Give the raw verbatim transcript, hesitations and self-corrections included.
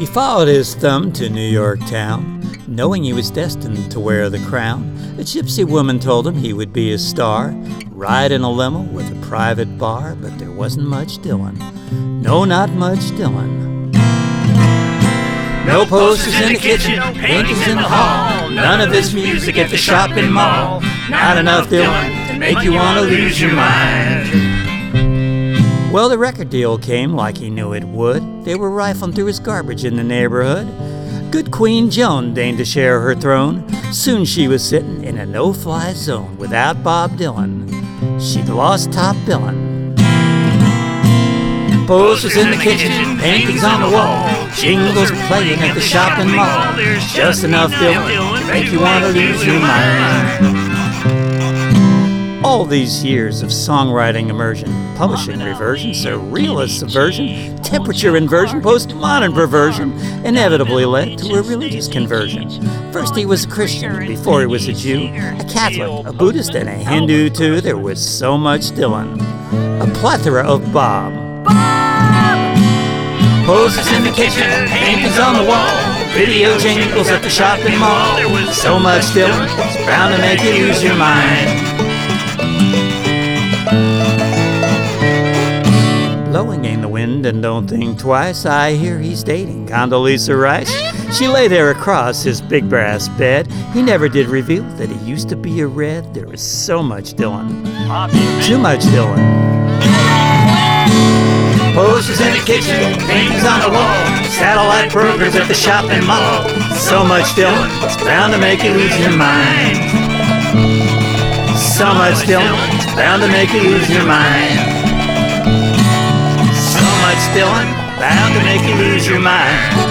followed his thumb to New York town, knowing he was destined to wear the crown. A gypsy woman told him he would be a star, ride in a limo with a private bar, but there wasn't much Dylan. No, not much Dylan. No posters in the kitchen, no paintings in the hall, none of his music at the shopping mall. Not enough Dylan to make you want to lose your mind. Well, the record deal came like he knew it would. They were rifling through his garbage in the neighborhood. Good Queen Joan deigned to share her throne. Soon she was sitting in a no-fly zone without Bob Dylan. She'd lost top billin'. Posters in the kitchen, paintings on the wall, jingles playing at the shopping mall. Just enough Dylan to make you want to lose your mind. All these years of songwriting immersion, publishing reversion, surrealist subversion, temperature inversion, postmodern perversion, inevitably led to a religious conversion. First he was a Christian, before he was a Jew, a Catholic, a Buddhist, and a Hindu too. There was so much Dylan, a plethora of Bob. Posters in the kitchen, paintings on the wall, video jingles at the shopping mall. There was so much Dylan, it's bound to make you lose your mind. Blowing in the wind and don't think twice, I hear he's dating Condoleezza Rice. She lay there across his big brass bed. He never did reveal that he used to be a red. There was so much Dylan, too much Dylan. Posters in the kitchen, paintings on the wall, satellite programs at the shopping mall. So much Dylan, it's bound to make you lose your mind. So much Dylan, it's bound to make you lose your mind. So much Dylan, bound to make you lose your mind.